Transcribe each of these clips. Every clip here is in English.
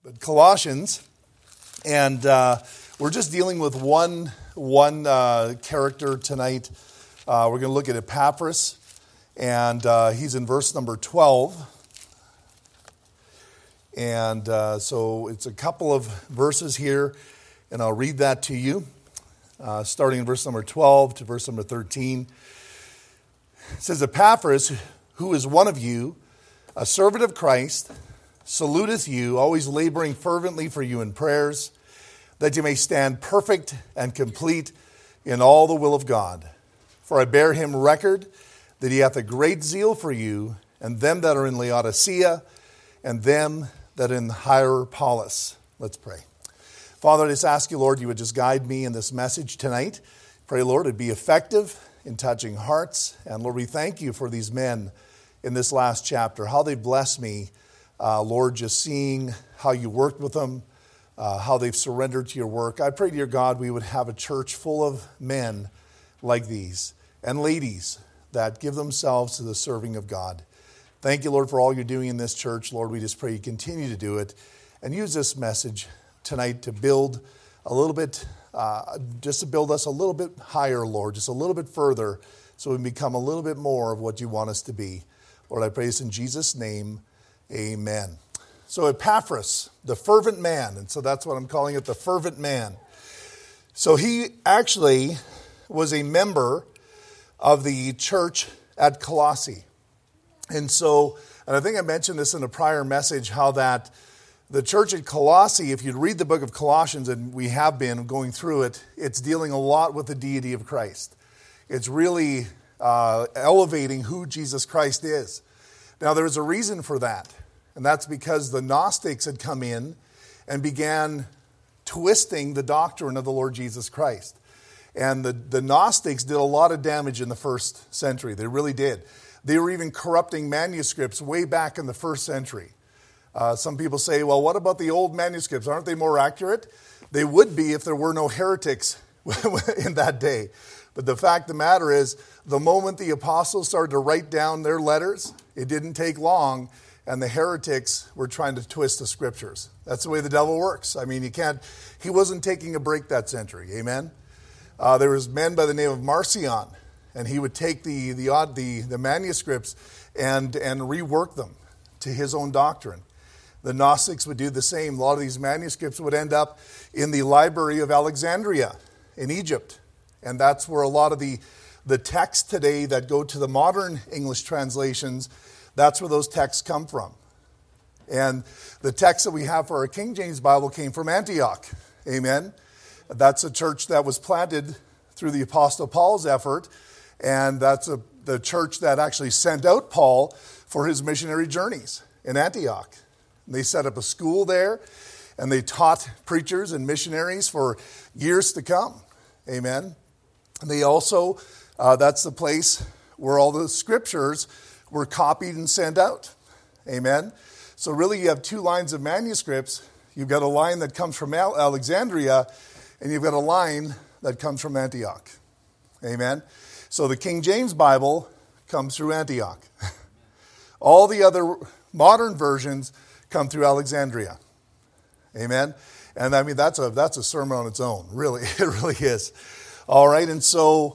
Colossians, and we're just dealing with one character tonight. We're going to look at Epaphras, and he's in verse number 12. And so it's a couple of verses here, and I'll read that to you, starting in verse number 12 to verse number 13. It says, Epaphras, who is one of you, a servant of Christ, saluteth you, always laboring fervently for you in prayers, that you may stand perfect and complete in all the will of God. For I bear him record that he hath a great zeal for you, and them that are in Laodicea, and them that are in Hierapolis. Let's pray. Father, I just ask you, Lord, you would just guide me in this message tonight. Pray, Lord, it'd be effective in touching hearts. And Lord, we thank you for these men in this last chapter, how they blessed me, Lord, just seeing how you worked with them, how they've surrendered to your work. I pray, dear God, we would have a church full of men like these and ladies that give themselves to the serving of God. Thank you, Lord, for all you're doing in this church. Lord, we just pray you continue to do it and use this message tonight to build a little bit, just to build us a little bit higher, Lord, just a little bit further so we can become a little bit more of what you want us to be. Lord, I pray this in Jesus' name, amen. So Epaphras, the fervent man, and so that's what I'm calling it, the fervent man. So he actually was a member of the church at Colossae. And I think I mentioned this in a prior message, how that the church at Colossae, if you read the book of Colossians, and we have been going through it, it's dealing a lot with the deity of Christ. It's really elevating who Jesus Christ is. Now, there's a reason for that, and that's because the Gnostics had come in and began twisting the doctrine of the Lord Jesus Christ. And the Gnostics did a lot of damage in the first century. They really did. They were even corrupting manuscripts way back in the first century. Some people say, well, what about the old manuscripts? Aren't they more accurate? They would be if there were no heretics in that day. But the fact of the matter is, the moment the apostles started to write down their letters, it didn't take long, and the heretics were trying to twist the scriptures. That's the way the devil works. I mean, he wasn't taking a break that century. Amen? There was men by the name of Marcion, and he would take the manuscripts and rework them to his own doctrine. The Gnostics would do the same. A lot of these manuscripts would end up in the library of Alexandria in Egypt. And that's where a lot of the texts today that go to the modern English translations, that's where those texts come from. And the text that we have for our King James Bible came from Antioch. Amen. That's a church that was planted through the Apostle Paul's effort. And that's the church that actually sent out Paul for his missionary journeys in Antioch. They set up a school there, and they taught preachers and missionaries for years to come. Amen. And they also, that's the place where all the scriptures were copied and sent out. Amen. So really you have two lines of manuscripts. You've got a line that comes from Alexandria, and you've got a line that comes from Antioch. Amen. So the King James Bible comes through Antioch. All the other modern versions come through Alexandria. Amen. And I mean, that's a sermon on its own. Really, it really is. All right. And so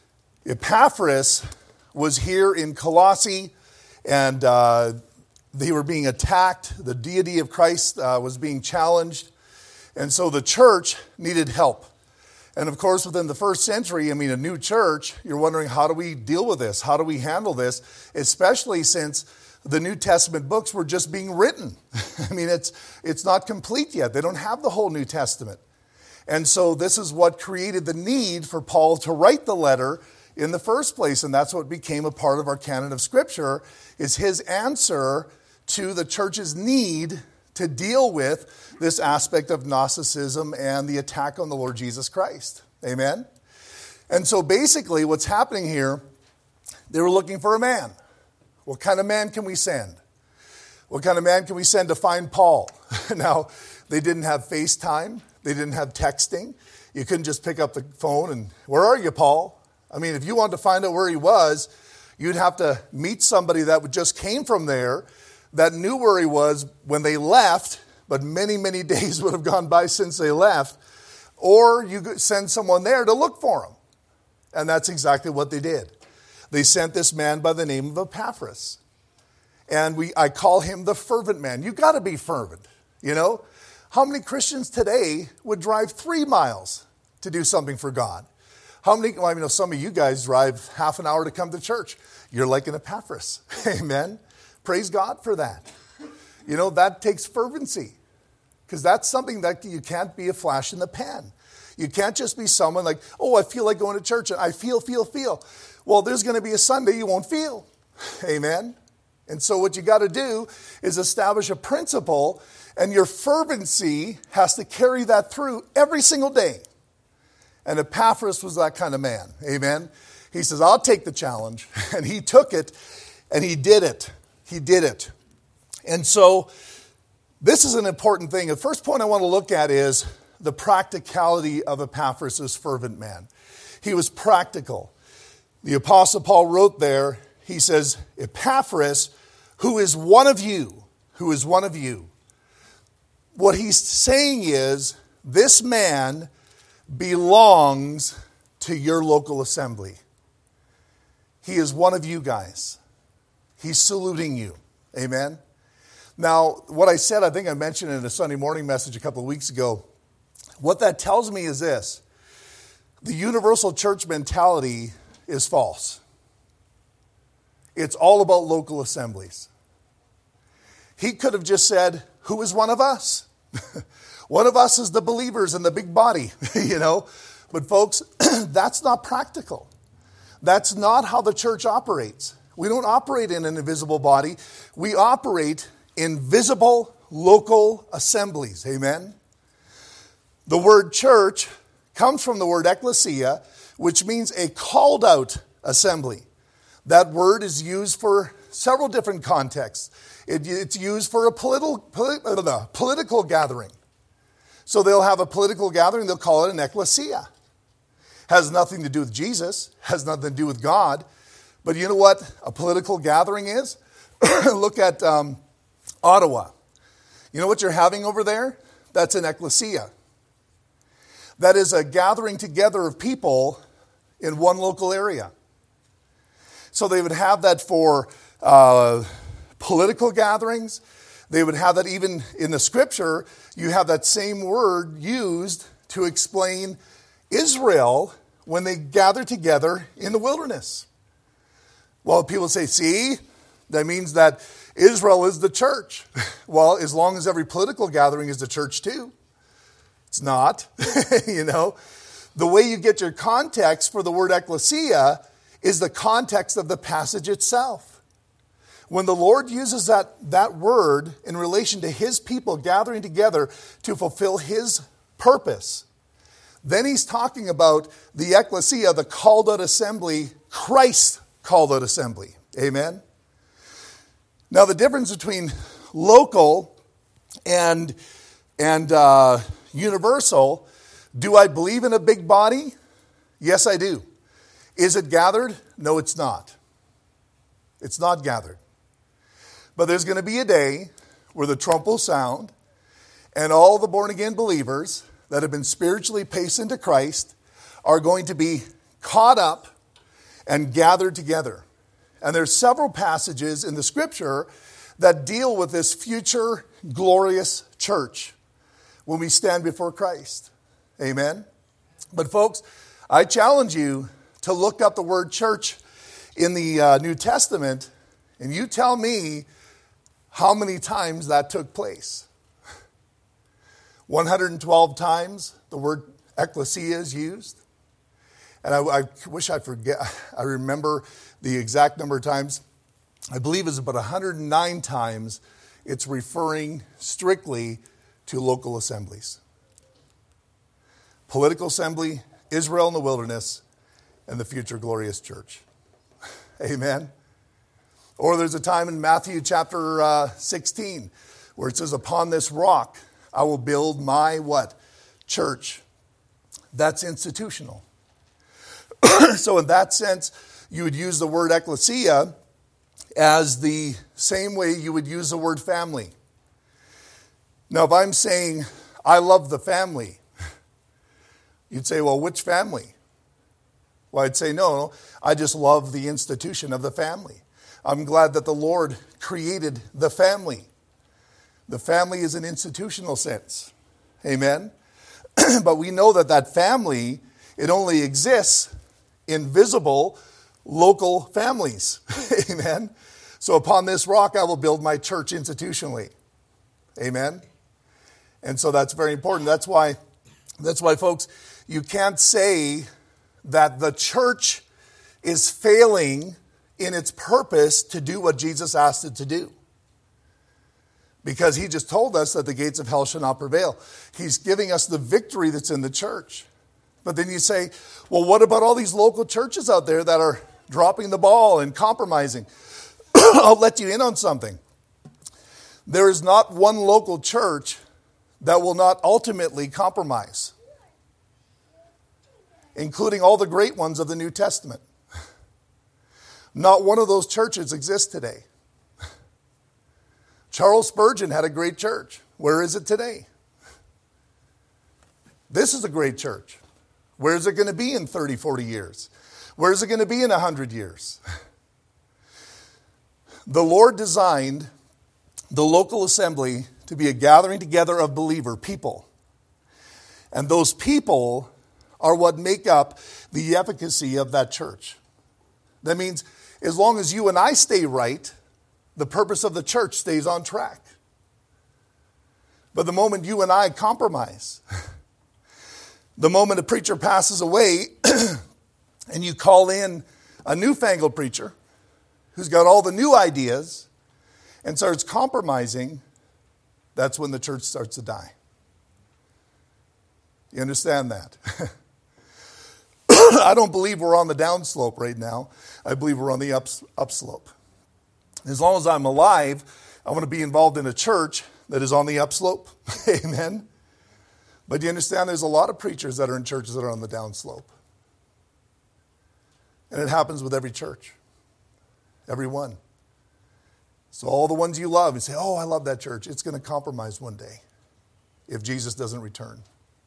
Epaphras was here in Colossae, and they were being attacked. The deity of Christ was being challenged. And so the church needed help. And of course, within the first century, I mean, a new church, you're wondering, how do we deal with this? How do we handle this? Especially since the New Testament books were just being written. I mean, it's not complete yet. They don't have the whole New Testament. And so this is what created the need for Paul to write the letter in the first place. And that's what became a part of our canon of Scripture, is his answer to the church's need to deal with this aspect of Gnosticism and the attack on the Lord Jesus Christ. Amen? And so basically what's happening here, they were looking for a man. What kind of man can we send? What kind of man can we send to find Paul? Now, they didn't have FaceTime. They didn't have texting. You couldn't just pick up the phone and, where are you, Paul? I mean, if you wanted to find out where he was, you'd have to meet somebody that just came from there, that knew where he was when they left, but many, many days would have gone by since they left. Or you could send someone there to look for them. And that's exactly what they did. They sent this man by the name of Epaphras. And I call him the fervent man. You've got to be fervent, you know. How many Christians today would drive 3 miles to do something for God? How many, well, I know some of you guys drive half an hour to come to church. You're like an Epaphras. Amen. Praise God for that. You know, that takes fervency. Because that's something that you can't be a flash in the pan. You can't just be someone like, oh, I feel like going to church and I feel. Well, there's going to be a Sunday you won't feel. Amen. And so what you got to do is establish a principle, and your fervency has to carry that through every single day. And Epaphras was that kind of man. Amen. He says, I'll take the challenge. And he took it, and he did it. He did it. And so this is an important thing. The first point I want to look at is the practicality of Epaphras' fervent man. He was practical. The Apostle Paul wrote there, he says, Epaphras, who is one of you. What he's saying is, this man belongs to your local assembly. He is one of you guys. He's saluting you. Amen. Now, what I said, I think I mentioned in a Sunday morning message a couple of weeks ago. What that tells me is this. The universal church mentality is false. It's all about local assemblies. He could have just said, who is one of us? One of us is the believers in the big body, you know. But folks, that's not practical. That's not how the church operates. We don't operate in an invisible body. We operate in visible local assemblies. Amen. The word church comes from the word ecclesia, which means a called out assembly. That word is used for several different contexts. It's used for a political gathering. So they'll have a political gathering, they'll call it an ecclesia. Has nothing to do with Jesus, has nothing to do with God. But you know what a political gathering is? Look at Ottawa. You know what you're having over there? That's an ecclesia. That is a gathering together of people in one local area. So they would have that for political gatherings. They would have that even in the scripture. You have that same word used to explain Israel when they gathered together in the wilderness. Well, people say, see, that means that Israel is the church. Well, as long as every political gathering is the church too. It's not, you know. The way you get your context for the word ecclesia is the context of the passage itself. When the Lord uses that word in relation to his people gathering together to fulfill his purpose, then he's talking about the ecclesia, the called out assembly, Christ's called out assembly. Amen? Now the difference between local and universal, do I believe in a big body? Yes, I do. Is it gathered? No, it's not. It's not gathered. But there's going to be a day where the trump will sound and all the born-again believers that have been spiritually paced into Christ are going to be caught up and gathered together. And there's several passages in the scripture that deal with this future glorious church when we stand before Christ. Amen? But folks, I challenge you to look up the word church in the New Testament, and you tell me how many times that took place. 112 times the word ecclesia is used. And I wish I remember the exact number of times. I believe it's about 109 times it's referring strictly to local assemblies. Political assembly, Israel in the wilderness, and the future glorious church. Amen. Or there's a time in Matthew chapter 16 where it says, upon this rock I will build my what? Church. That's institutional. So in that sense, you would use the word Now, if I'm saying, I love the family, you'd say, well, which family? Well, I'd say, no, I just love the institution of the family. I'm glad that the Lord created the family. The family is an institutional sense. Amen? But we know that that family, it only exists in visible, local families. Amen? So upon this rock I will build my church institutionally. Amen? And so that's very important. That's why, folks, you can't say that the church is failing in its purpose to do what Jesus asked it to do. Because he just told us that the gates of hell shall not prevail. He's giving us the victory that's in the church. But then you say, well, what about all these local churches out there that are dropping the ball and compromising? I'll let you in on something. There is not one local church that will not ultimately compromise, including all the great ones of the New Testament. Not one of those churches exists today. Charles Spurgeon had a great church. Where is it today? This is a great church. Where is it going to be in 30, 40 years? Where is it going to be in 100 years? The Lord designed the local assembly to be a gathering together of believer people. And those people are what make up the efficacy of that church. That means as long as you and I stay right, the purpose of the church stays on track. But the moment you and I compromise, the moment a preacher passes away and you call in a newfangled preacher who's got all the new ideas and starts compromising, that's when the church starts to die. You understand that? I don't believe we're on the downslope right now. I believe we're on the upslope. As long as I'm alive, I want to be involved in a church that is on the upslope. Amen. But you understand there's a lot of preachers that are in churches that are on the downslope. And it happens with every church. Every one. So all the ones you love, you say, oh, I love that church. It's going to compromise one day if Jesus doesn't return.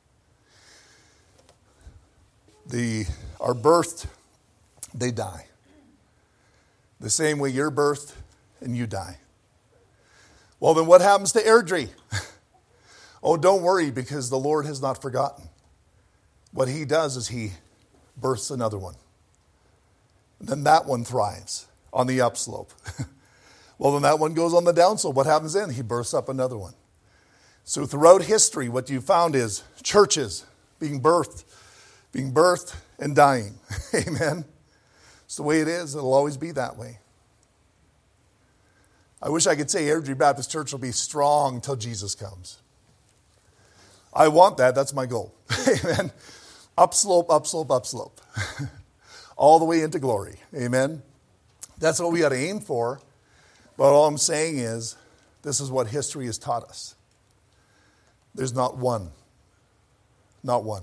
Are birthed, they die. The same way you're birthed and you die. Well, then what happens to Airdrie? Oh, don't worry, because the Lord has not forgotten. What he does is he births another one. Then that one thrives on the upslope. Well, then that one goes on the downslope. What happens then? He births up another one. So throughout history, what you found is churches being birthed and dying. Amen. It's the way it is. It'll always be that way. I wish I could say Airdrie Baptist Church will be strong until Jesus comes. I want that. That's my goal. Amen. Upslope, upslope, upslope. All the way into glory. Amen. That's what we got to aim for. But all I'm saying is, this is what history has taught us. There's not one. Not one.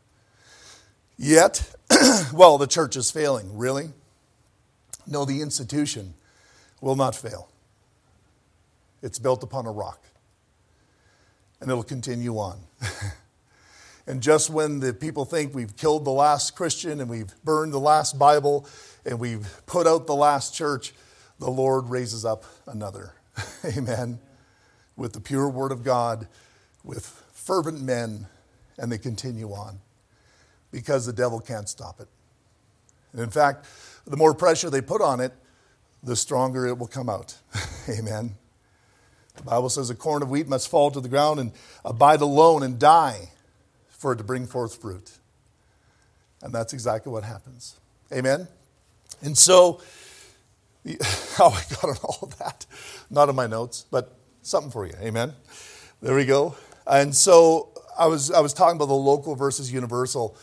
Yet, well, the church is failing. Really? No, the institution will not fail. It's built upon a rock. And it'll continue on. And just when the people think we've killed the last Christian and we've burned the last Bible and we've put out the last church, the Lord raises up another. Amen. With the pure word of God, with fervent men, and they continue on. Because the devil can't stop it. And in fact, the more pressure they put on it, the stronger it will come out. Amen. The Bible says a corn of wheat must fall to the ground and abide alone and die for it to bring forth fruit. And that's exactly what happens. Amen. And so, how I got on all of that, not in my notes, but something for you. Amen. There we go. And so I was talking about the local versus universal.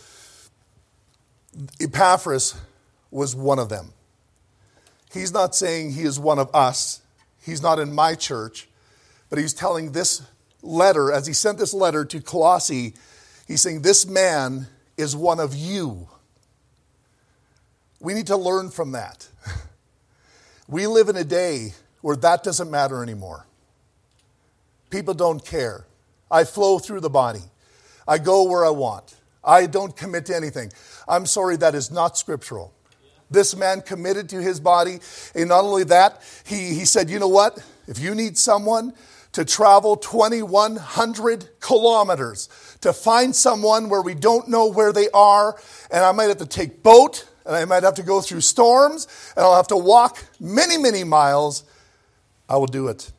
Epaphras was one of them. He's not saying he is one of us. He's not in my church. But he's telling this letter, as he sent this letter to Colossae, he's saying this man is one of you. We need to learn from that. We live in a day where that doesn't matter anymore. People don't care. I flow through the body. I go where I want. I don't commit to anything. I'm sorry, that is not scriptural. This man committed to his body. And not only that, he said, you know what? If you need someone to travel 2,100 kilometers to find someone where we don't know where they are, and I might have to take boat, and I might have to go through storms, and I'll have to walk many, many miles, I will do it.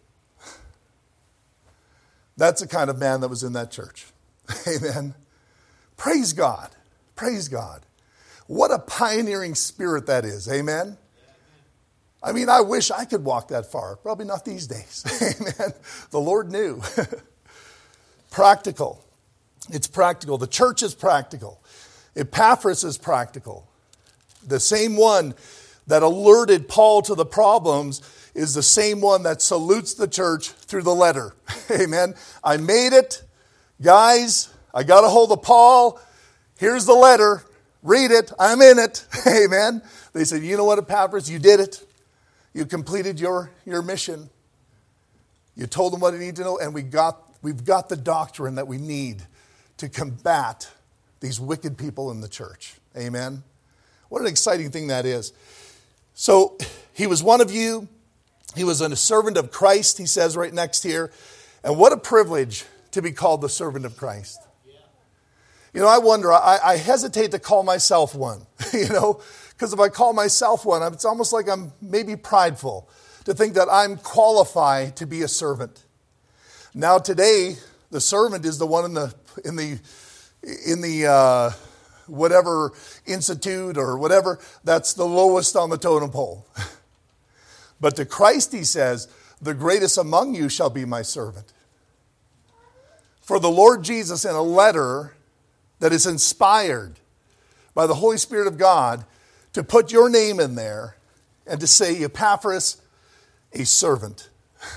That's the kind of man that was in that church. Amen. Praise God. Praise God. What a pioneering spirit that is. Amen. I mean, I wish I could walk that far. Probably not these days. Amen. The Lord knew. Practical. It's practical. The church is practical. Epaphras is practical. The same one that alerted Paul to the problems is the same one that salutes the church through the letter. Amen. I made it. Guys, I got a hold of Paul. Here's the letter. Read it. I'm in it. Amen. They said, you know what, Epaphras? You did it. You completed your mission. You told them what they need to know, and we've got the doctrine that we need to combat these wicked people in the church. Amen. What an exciting thing that is. So he was one of you. He was a servant of Christ, he says right next here. And what a privilege to be called the servant of Christ. You know, I wonder, I hesitate to call myself one, because if I call myself one, it's almost like I'm maybe prideful to think that I'm qualified to be a servant. Now today, the servant is the one in the whatever institute or whatever, that's the lowest on the totem pole. But to Christ, he says, the greatest among you shall be my servant. For the Lord Jesus, in a letter that is inspired by the Holy Spirit of God, to put your name in there and to say, Epaphras, a servant,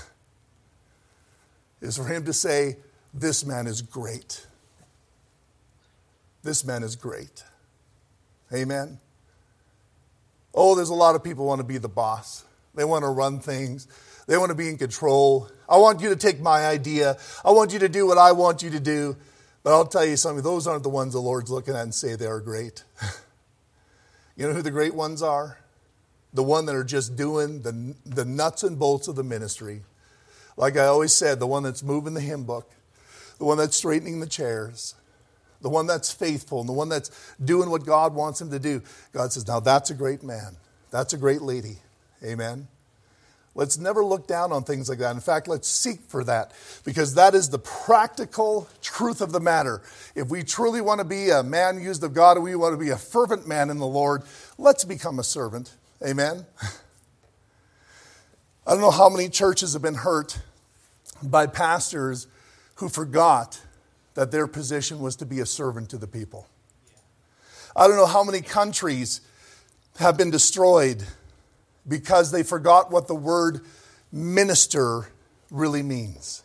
is for him to say, this man is great. This man is great. Amen. Oh, there's a lot of people who want to be the boss. They want to run things. They want to be in control. I want you to take my idea. I want you to do what I want you to do. But I'll tell you something, those aren't the ones the Lord's looking at and say they are great. You know who the great ones are? The one that are just doing the nuts and bolts of the ministry. Like I always said, the one that's moving the hymn book, the one that's straightening the chairs, the one that's faithful, and the one that's doing what God wants him to do. God says, now that's a great man. That's a great lady. Amen. Let's never look down on things like that. In fact, let's seek for that, because that is the practical truth of the matter. If we truly want to be a man used of God, and we want to be a fervent man in the Lord, let's become a servant. Amen. I don't know how many churches have been hurt by pastors who forgot that their position was to be a servant to the people. I don't know how many countries have been destroyed because they forgot what the word minister really means.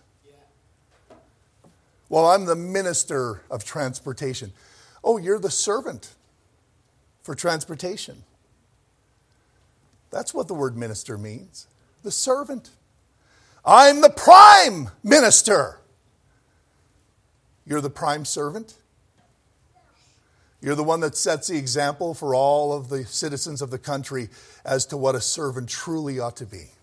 Well, I'm the minister of transportation. Oh, you're the servant for transportation. That's what the word minister means. The servant. I'm the prime minister. You're the prime servant. You're the one that sets the example for all of the citizens of the country as to what a servant truly ought to be.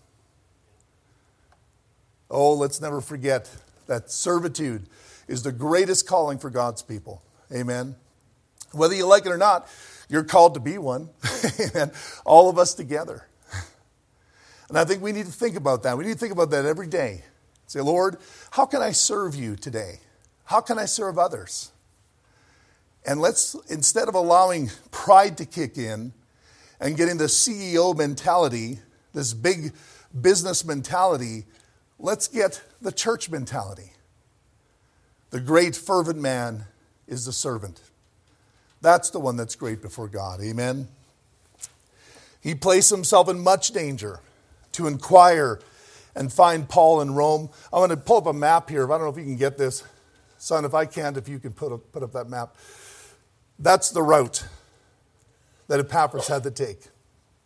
Oh, let's never forget that servitude is the greatest calling for God's people. Amen. Whether you like it or not, you're called to be one. Amen. All of us together. And I think we need to think about that. We need to think about that every day. Say, Lord, how can I serve you today? How can I serve others? And let's, instead of allowing pride to kick in and getting the CEO mentality, this big business mentality, let's get the church mentality. The great fervent man is the servant. That's the one that's great before God. Amen. He placed himself in much danger to inquire and find Paul in Rome. I'm going to pull up a map here. I don't know if you can get this. Son, if I can't, if you can put up that map. That's the route that Epaphras had to take.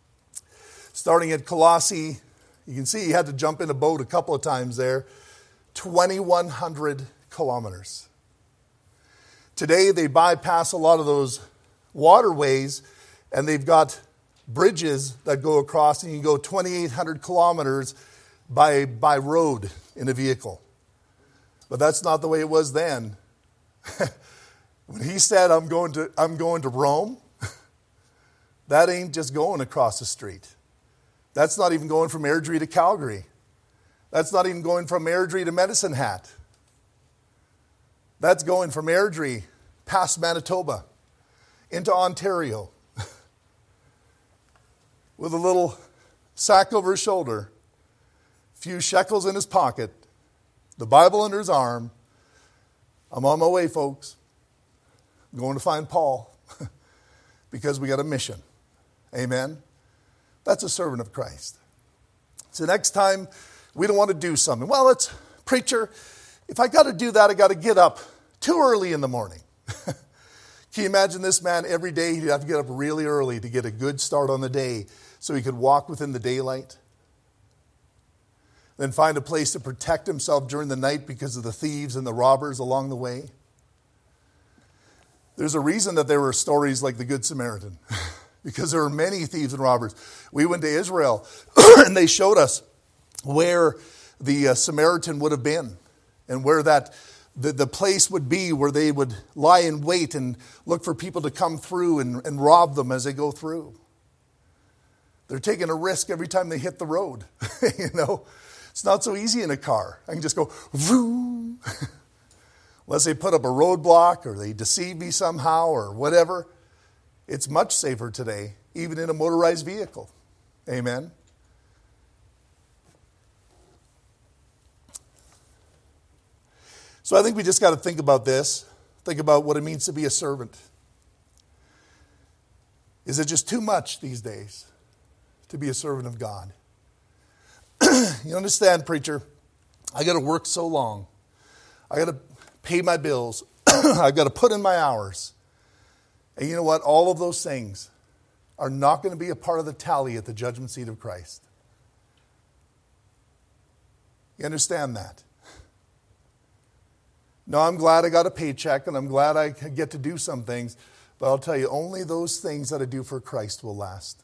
Starting at Colossae, you can see he had to jump in a boat a couple of times there 2,100 kilometers. Today, they bypass a lot of those waterways, and they've got bridges that go across, and you can go 2,800 kilometers by road in a vehicle. But that's not the way it was then. When he said, I'm going to Rome, that ain't just going across the street. That's not even going from Airdrie to Calgary. That's not even going from Airdrie to Medicine Hat. That's going from Airdrie past Manitoba into Ontario with a little sack over his shoulder, a few shekels in his pocket, the Bible under his arm. I'm on my way, folks. I'm going to find Paul because we got a mission. Amen? That's a servant of Christ. So next time we don't want to do something. Well, preacher, if I got to do that, I got to get up too early in the morning. Can you imagine this man every day? He'd have to get up really early to get a good start on the day so he could walk within the daylight. Then find a place to protect himself during the night because of the thieves and the robbers along the way. There's a reason that there were stories like the Good Samaritan, because there were many thieves and robbers. We went to Israel, and they showed us where the Samaritan would have been, and where the place would be where they would lie in wait and look for people to come through and rob them as they go through. They're taking a risk every time they hit the road. It's not so easy in a car. I can just go, vroom. Unless they put up a roadblock or they deceive me somehow or whatever. It's much safer today, even in a motorized vehicle. Amen. So I think we just got to think about this. Think about what it means to be a servant. Is it just too much these days to be a servant of God? You understand, preacher? I got to work so long. I got to pay my bills. I've got to put in my hours. And you know what? All of those things are not going to be a part of the tally at the judgment seat of Christ. You understand that? No, I'm glad I got a paycheck and I'm glad I get to do some things. But I'll tell you, only those things that I do for Christ will last.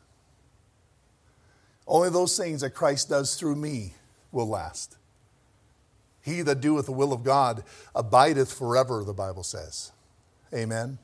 Only those things that Christ does through me will last. He that doeth the will of God abideth forever, the Bible says. Amen.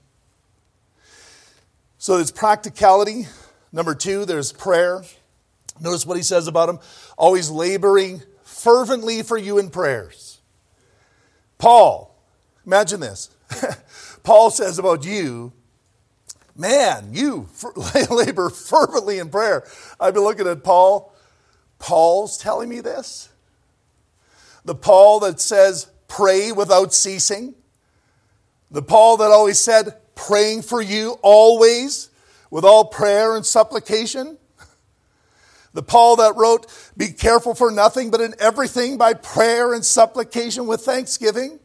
So there's practicality. Number 2, there's prayer. Notice what he says about him. Always laboring fervently for you in prayers. Paul, imagine this. Paul says about you, man, you labor fervently in prayer. I've been looking at Paul. Paul's telling me this. The Paul that says, pray without ceasing. The Paul that always said, praying for you always with all prayer and supplication. The Paul that wrote, be careful for nothing, but in everything by prayer and supplication with thanksgiving.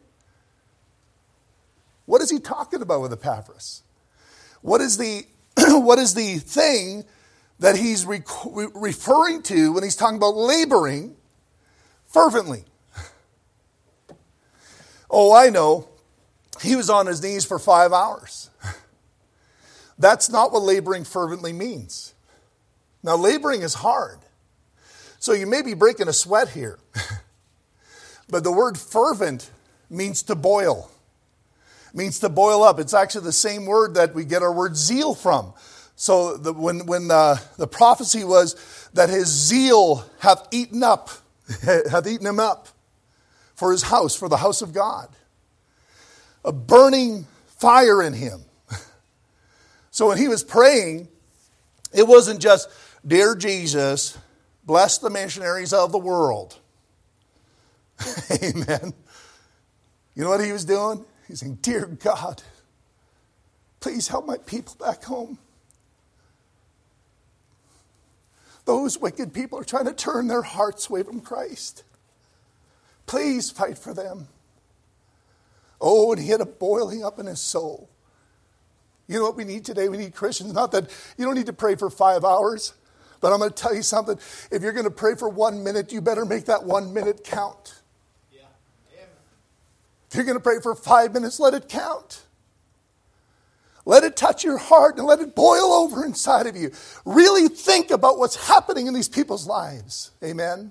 What is he talking about with Epaphras? What is the thing that he's referring to when he's talking about laboring fervently? Oh, I know. He was on his knees for 5 hours. That's not what laboring fervently means. Now, laboring is hard. So you may be breaking a sweat here. But the word fervent means to boil. It means to boil up. It's actually the same word that we get our word zeal from. So when the prophecy was that his zeal hath eaten him up for his house, for the house of God. A burning fire in him. So when he was praying, it wasn't just, dear Jesus, bless the missionaries of the world. Amen. You know what he was doing? He's saying, dear God, please help my people back home. Those wicked people are trying to turn their hearts away from Christ. Please fight for them. Oh, and he had a boiling up in his soul. You know what we need today? We need Christians. Not that you don't need to pray for 5 hours, but I'm going to tell you something. If you're going to pray for 1 minute, you better make that 1 minute count. Yeah. If you're going to pray for 5 minutes, let it count. Let it touch your heart and let it boil over inside of you. Really think about what's happening in these people's lives. Amen.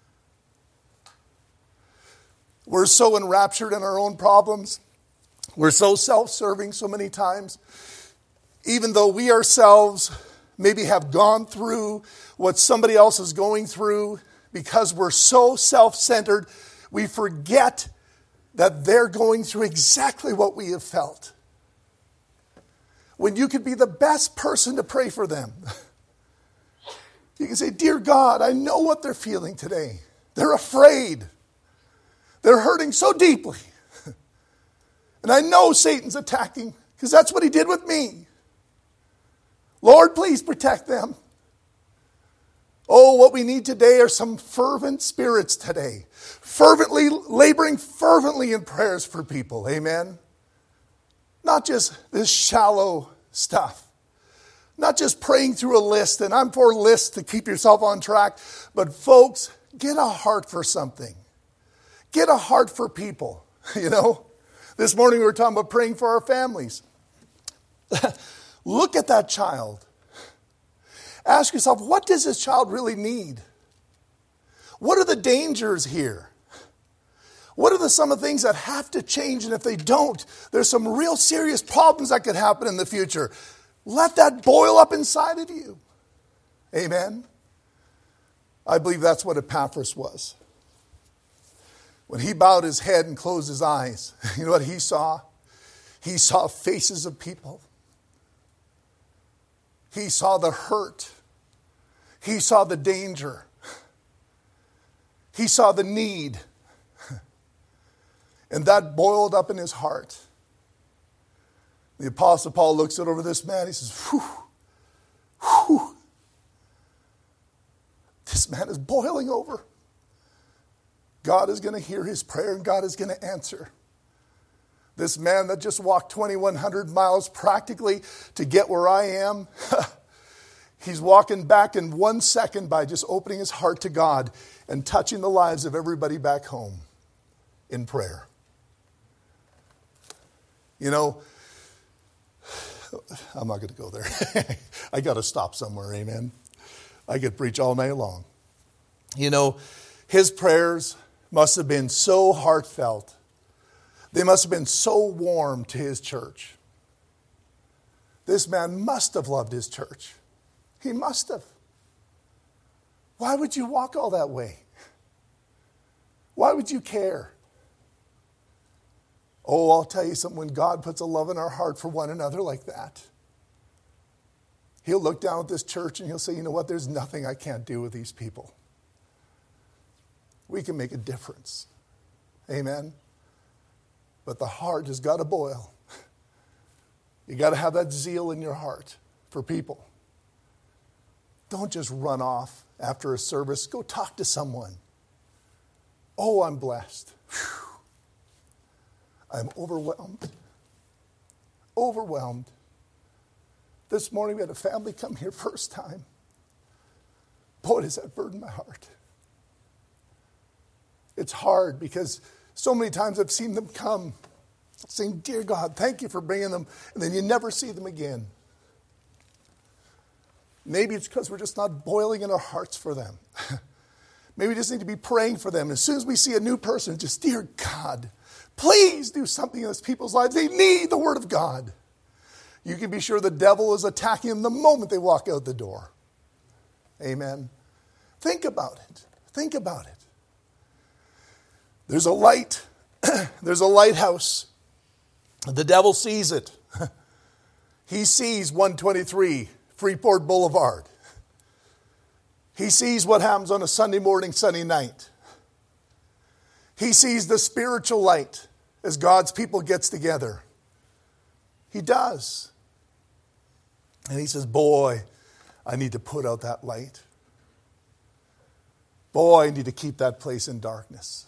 We're so enraptured in our own problems. We're so self-serving so many times. Even though we ourselves maybe have gone through what somebody else is going through, because we're so self-centered, we forget that they're going through exactly what we have felt. When you could be the best person to pray for them. You can say, "Dear God, I know what they're feeling today. They're afraid. They're hurting so deeply. And I know Satan's attacking because that's what he did with me. Lord, please protect them." Oh, what we need today are some fervent spirits today. Fervently, laboring fervently in prayers for people. Amen. Not just this shallow stuff. Not just praying through a list, and I'm for lists to keep yourself on track. But folks, get a heart for something. Get a heart for people. You know, this morning we were talking about praying for our families. Look at that child. Ask yourself, what does this child really need? What are the dangers here? What are some of the things that have to change? And if they don't, there's some real serious problems that could happen in the future. Let that boil up inside of you. Amen. I believe that's what Epaphras was. When he bowed his head and closed his eyes, you know what he saw? He saw faces of people. He saw the hurt. He saw the danger. He saw the need. And that boiled up in his heart. The Apostle Paul looks at over this man. He says, "Whew, whew. This man is boiling over. God is going to hear his prayer and God is going to answer." This man that just walked 2,100 miles practically to get where I am, he's walking back in 1 second by just opening his heart to God and touching the lives of everybody back home in prayer. You know, I'm not going to go there. I got to stop somewhere, amen. I could preach all night long. You know, his prayers must have been so heartfelt. They must have been so warm to his church. This man must have loved his church. He must have. Why would you walk all that way? Why would you care? Oh, I'll tell you something. When God puts a love in our heart for one another like that, he'll look down at this church and he'll say, "You know what? There's nothing I can't do with these people. We can make a difference." Amen. But the heart has got to boil. You got to have that zeal in your heart for people. Don't just run off after a service. Go talk to someone. Oh, I'm blessed. Whew. I'm overwhelmed. Overwhelmed. This morning we had a family come here first time. Boy, does that burden my heart. It's hard because so many times I've seen them come saying, "Dear God, thank you for bringing them," and then you never see them again. Maybe it's because we're just not boiling in our hearts for them. Maybe we just need to be praying for them. As soon as we see a new person, just, "Dear God, please do something in these people's lives. They need the Word of God." You can be sure the devil is attacking them the moment they walk out the door. Amen. Think about it. Think about it. There's a light. There's a lighthouse. The devil sees it. He sees 123 Freeport Boulevard. He sees what happens on a Sunday morning, Sunday night. He sees the spiritual light as God's people gets together. He does. And he says, "Boy, I need to put out that light. Boy, I need to keep that place in darkness."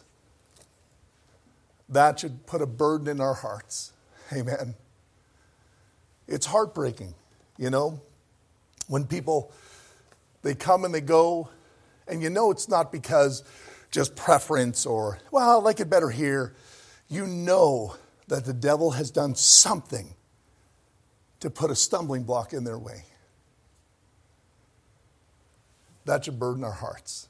That should put a burden in our hearts. Amen. It's heartbreaking, you know, when people, they come and they go, and you know it's not because just preference or, "Well, I like it better here." you know that the devil has done something to put a stumbling block in their way. That should burden our hearts.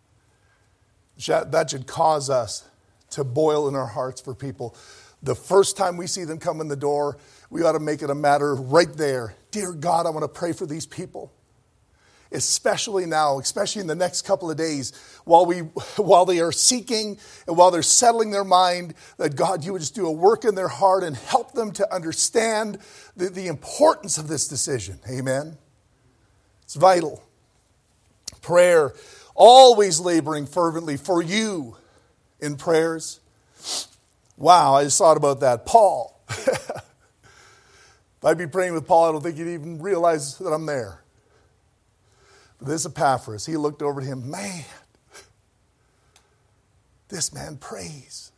That should cause us to boil in our hearts for people. The first time we see them come in the door, we ought to make it a matter right there. Dear God, I want to pray for these people. Especially now, especially in the next couple of days, while they are seeking and while they're settling their mind, that God, you would just do a work in their heart and help them to understand the importance of this decision. Amen. It's vital. Prayer, always laboring fervently for you in prayers. Wow, I just thought about that. Paul. If I'd be praying with Paul, I don't think he'd even realize that I'm there. This Epaphras, he looked over at him, man, this man prays.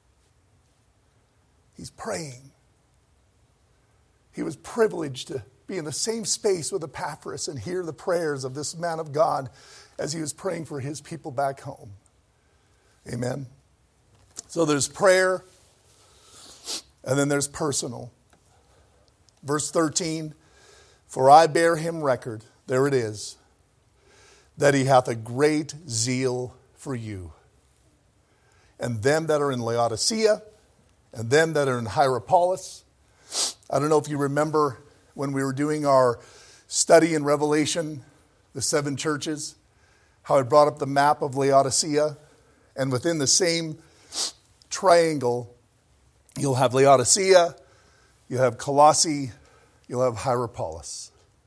He's praying. He was privileged to be in the same space with Epaphras and hear the prayers of this man of God as he was praying for his people back home. Amen. So there's prayer, and then there's personal. Verse 13, for I bear him record, there it is, that he hath a great zeal for you. And them that are in Laodicea, and them that are in Hierapolis. I don't know if you remember when we were doing our study in Revelation, the 7 churches, how I brought up the map of Laodicea, and within the same triangle, you'll have Laodicea, you'll have Colossae, you'll have Hierapolis.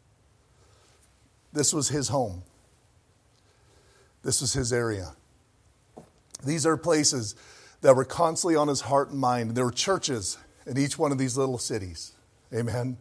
This was his home. This was his area. These are places that were constantly on his heart and mind. There were churches in each one of these little cities. Amen.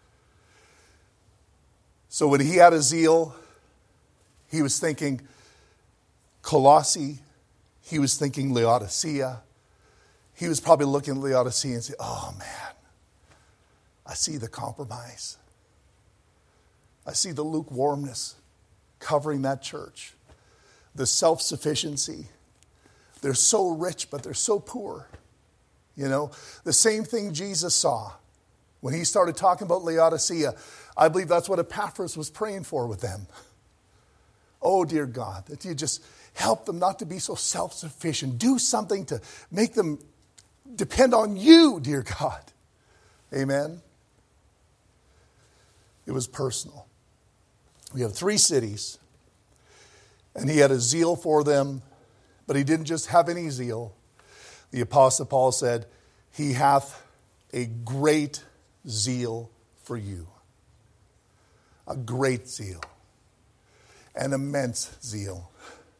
So when he had a zeal, he was thinking Colossae. He was thinking Laodicea. He was probably looking at Laodicea and saying, oh man, I see the compromise. I see the lukewarmness covering that church. The self-sufficiency. They're so rich, but they're so poor. You know, the same thing Jesus saw when he started talking about Laodicea. I believe that's what Epaphras was praying for with them. Oh, dear God, that you just help them not to be so self-sufficient. Do something to make them depend on you, dear God. Amen. It was personal. We have 3 cities. And he had a zeal for them, but he didn't just have any zeal. The Apostle Paul said, he hath a great zeal for you. A great zeal. An immense zeal.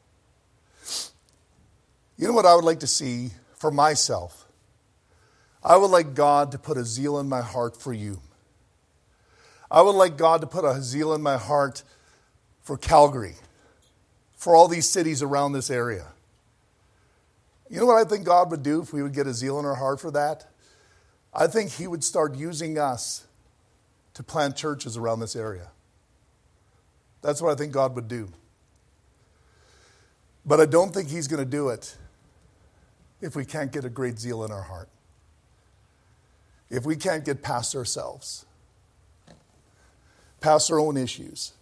You know what I would like to see for myself? I would like God to put a zeal in my heart for you. I would like God to put a zeal in my heart for Calgary. For all these cities around this area. You know what I think God would do if we would get a zeal in our heart for that? I think he would start using us to plant churches around this area. That's what I think God would do. But I don't think he's going to do it if we can't get a great zeal in our heart. If we can't get past ourselves. Past our own issues.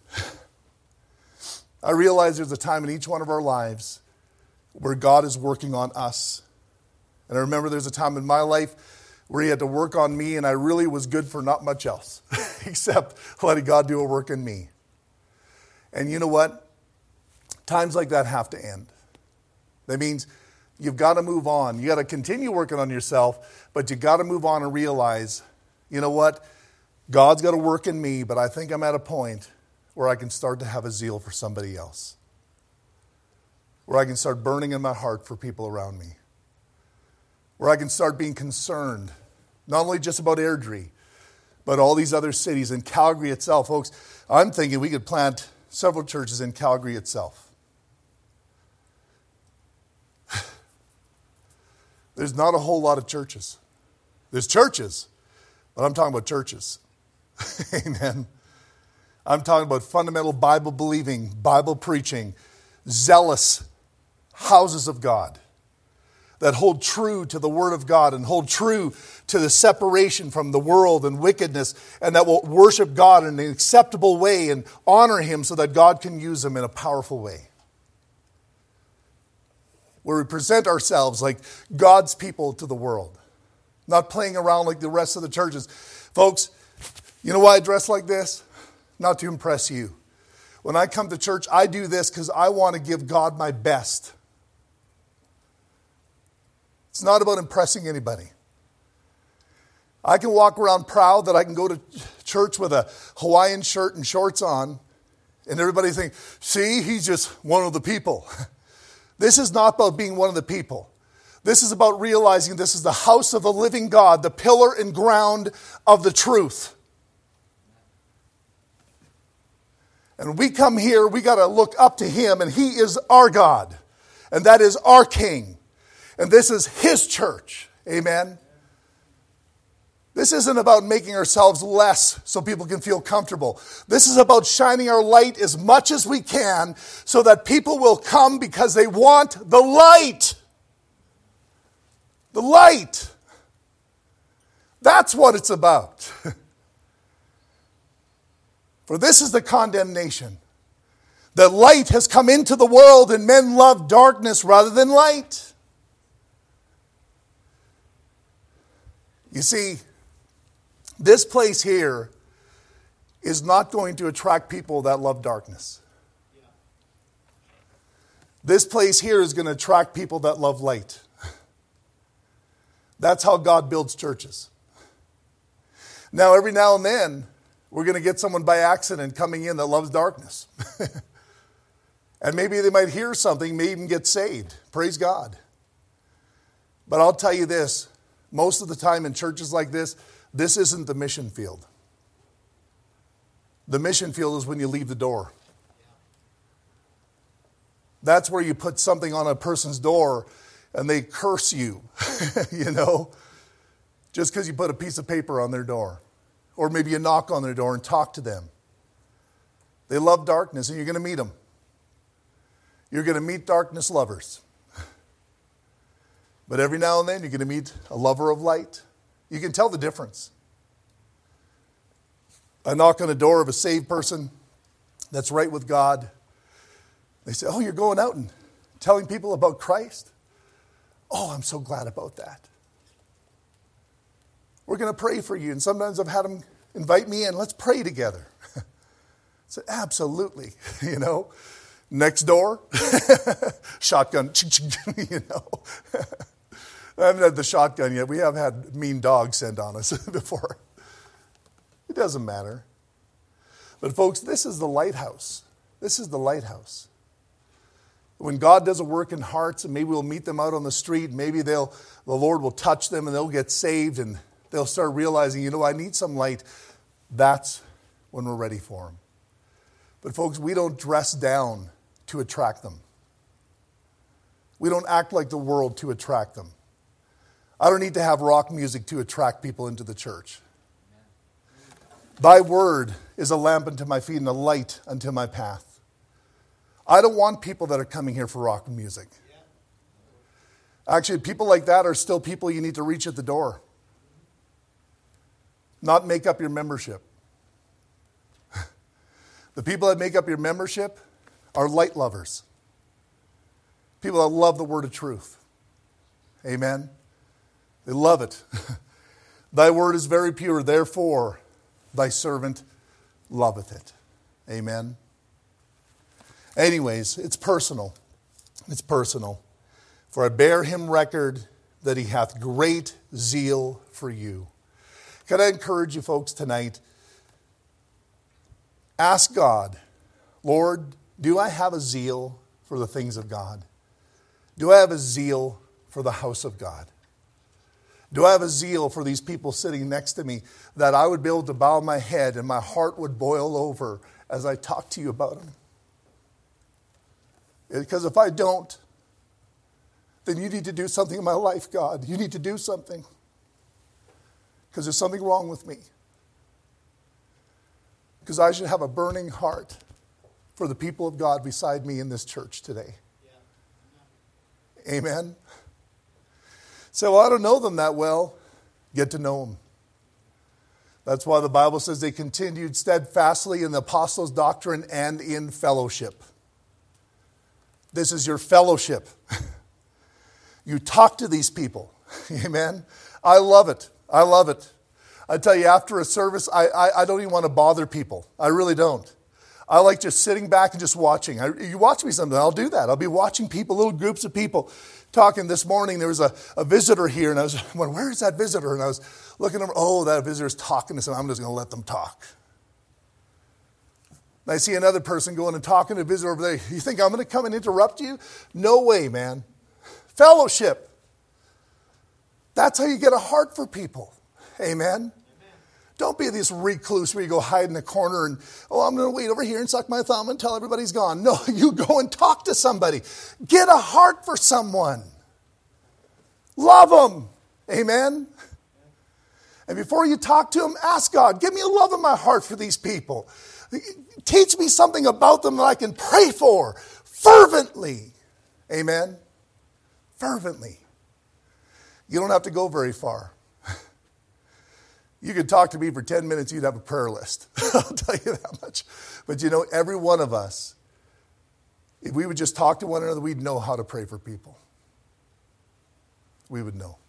I realize there's a time in each one of our lives where God is working on us. And I remember there's a time in my life where he had to work on me, and I really was good for not much else except letting God do a work in me. And you know what? Times like that have to end. That means you've got to move on. You got to continue working on yourself, but you got to move on and realize, you know what? God's got to work in me, but I think I'm at a point where I can start to have a zeal for somebody else. Where I can start burning in my heart for people around me. Where I can start being concerned, not only just about Airdrie, but all these other cities in Calgary itself. Folks, I'm thinking we could plant several churches in Calgary itself. There's not a whole lot of churches. There's churches, but I'm talking about churches. Amen. I'm talking about fundamental Bible-believing, Bible-preaching, zealous houses of God that hold true to the Word of God and hold true to the separation from the world and wickedness, and that will worship God in an acceptable way and honor Him so that God can use them in a powerful way. Where we present ourselves like God's people to the world, not playing around like the rest of the churches. Folks, you know why I dress like this? Not to impress you. When I come to church, I do this because I want to give God my best. It's not about impressing anybody. I can walk around proud that I can go to church with a Hawaiian shirt and shorts on, and everybody think, see, he's just one of the people. This is not about being one of the people. This is about realizing this is the house of the living God, the pillar and ground of the truth. And when we come here, we got to look up to Him, and He is our God, and that is our King. And this is His church. Amen. This isn't about making ourselves less so people can feel comfortable. This is about shining our light as much as we can so that people will come because they want the light. The light. That's what it's about. For this is the condemnation. That light has come into the world and men love darkness rather than light. You see, this place here is not going to attract people that love darkness. This place here is going to attract people that love light. That's how God builds churches. Now, every now and then, we're going to get someone by accident coming in that loves darkness. And maybe they might hear something, may even get saved. Praise God. But I'll tell you this, most of the time in churches like this isn't the mission field. The mission field is when you leave the door. That's where you put something on a person's door and they curse you, you know, just because you put a piece of paper on their door. Or maybe you knock on their door and talk to them. They love darkness, and you're going to meet them. You're going to meet darkness lovers. But every now and then, you're going to meet a lover of light. You can tell the difference. I knock on the door of a saved person that's right with God. They say, oh, you're going out and telling people about Christ? Oh, I'm so glad about that. We're going to pray for you. And sometimes I've had them invite me in. Let's pray together. I said, absolutely. You know, next door, shotgun, you know. I haven't had the shotgun yet. We have had mean dogs sent on us before. It doesn't matter. But folks, this is the lighthouse. This is the lighthouse. When God does a work in hearts, and maybe we'll meet them out on the street, maybe the Lord will touch them and they'll get saved and they'll start realizing, you know, I need some light. That's when we're ready for them. But folks, we don't dress down to attract them. We don't act like the world to attract them. I don't need to have rock music to attract people into the church. Thy word is a lamp unto my feet and a light unto my path. I don't want people that are coming here for rock music. Actually, people like that are still people you need to reach at the door. Not make up your membership. The people that make up your membership are light lovers. People that love the word of truth. Amen. They love it. Thy word is very pure, therefore thy servant loveth it. Amen. Anyways, it's personal. It's personal. For I bear him record that he hath great zeal for you. Can I encourage you folks tonight? Ask God, Lord, do I have a zeal for the things of God? Do I have a zeal for the house of God? Do I have a zeal for these people sitting next to me that I would be able to bow my head and my heart would boil over as I talk to you about them? Because if I don't, then you need to do something in my life, God. You need to do something. Because there's something wrong with me. Because I should have a burning heart for the people of God beside me in this church today. Yeah. Amen. Say, well, I don't know them that well. Get to know them. That's why the Bible says they continued steadfastly in the apostles' doctrine and in fellowship. This is your fellowship. You talk to these people. Amen. I love it. I love it. I tell you, after a service, I don't even want to bother people. I really don't. I like just sitting back and just watching. You watch me sometime, I'll do that. I'll be watching people, little groups of people talking. This morning, there was a visitor here, and I was wondering, where is that visitor? And I was looking over, oh, that visitor's talking to someone. I'm just going to let them talk. And I see another person going and talking to a visitor over there. You think I'm going to come and interrupt you? No way, man. Fellowship. That's how you get a heart for people. Amen. Don't be this recluse where you go hide in the corner and, oh, I'm going to wait over here and suck my thumb until everybody's gone. No, you go and talk to somebody. Get a heart for someone. Love them. Amen. And before you talk to them, ask God, give me a love in my heart for these people. Teach me something about them that I can pray for fervently. Amen. Fervently. You don't have to go very far. You could talk to me for 10 minutes, you'd have a prayer list. I'll tell you that much. But you know, every one of us, if we would just talk to one another, we'd know how to pray for people. We would know.